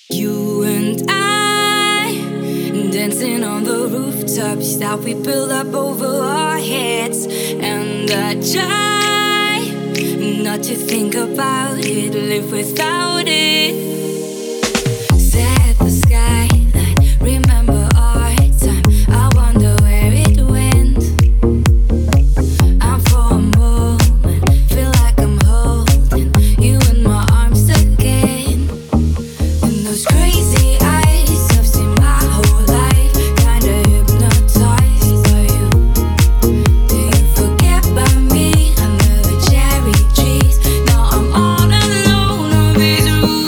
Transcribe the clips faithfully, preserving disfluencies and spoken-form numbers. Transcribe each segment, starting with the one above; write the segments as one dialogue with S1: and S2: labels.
S1: You and I dancing on the rooftops that we build up over our heads, and I try not to think about it, live without it. Set the skyline, remember our time. I wonder where it went. I'm for a moment, feel like I'm holding you in my arms again. And those crazy eyes, I've seen my whole life, kinda hypnotized by you. Do you forget about me under the cherry trees? Now I'm all alone on this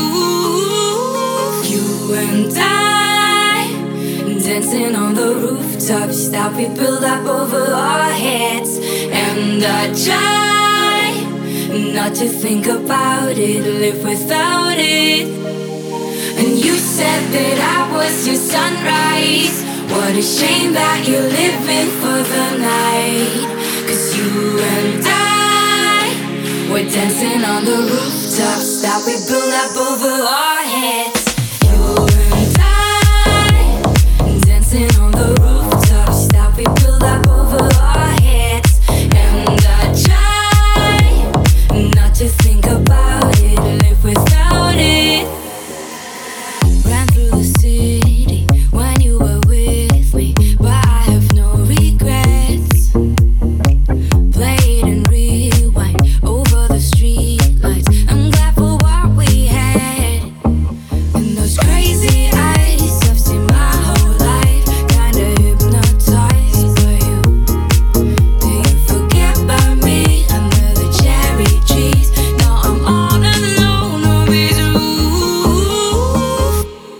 S1: roof. You and I dancing on the rooftops that we build up over our heads, and I try not to think about it, live without it. And you said that I was your sunrise. What a shame that you're living for the night. 'Cause you and I were dancing on the rooftops that we built up over our heads. You and I dancing on the rooftops that we built up over our heads, and I try not to think about it, live without it. Ran through the city when you were with me, but I have no regrets. Played and rewind over the streetlights. I'm glad for what we had. And those crazy eyes, I've seen my whole life, kinda hypnotized by you. Do you forget about me under the cherry trees? Now I'm all alone on this roof.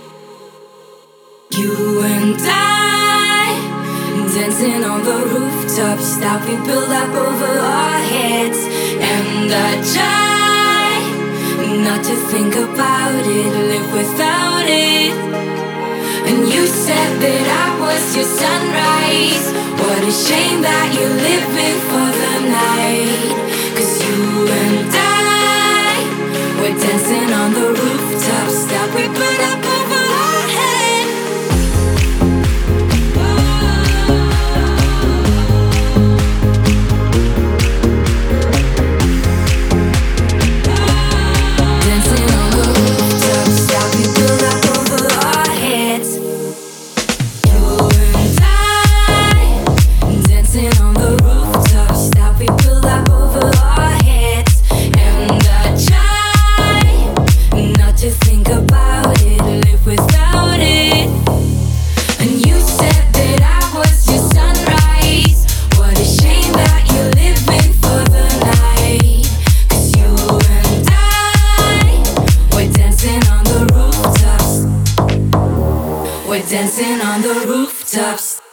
S1: You and I dancing on the rooftops that we build up over our heads, and I try not to think about it, live without it. And you said that I was your sunrise. What a shame that you're living for the night. 'Cause you and I were dancing on the rooftops that we put up over our heads. Dancing on the rooftops that we built up over our heads. You and I dancing on the rooftops that we built up over our heads, and I try not to think about it, live without it. And you said that I was your sunrise. What a shame that you're living for the night. 'Cause you and I were dancing on the rooftops. We're dancing on the rooftops.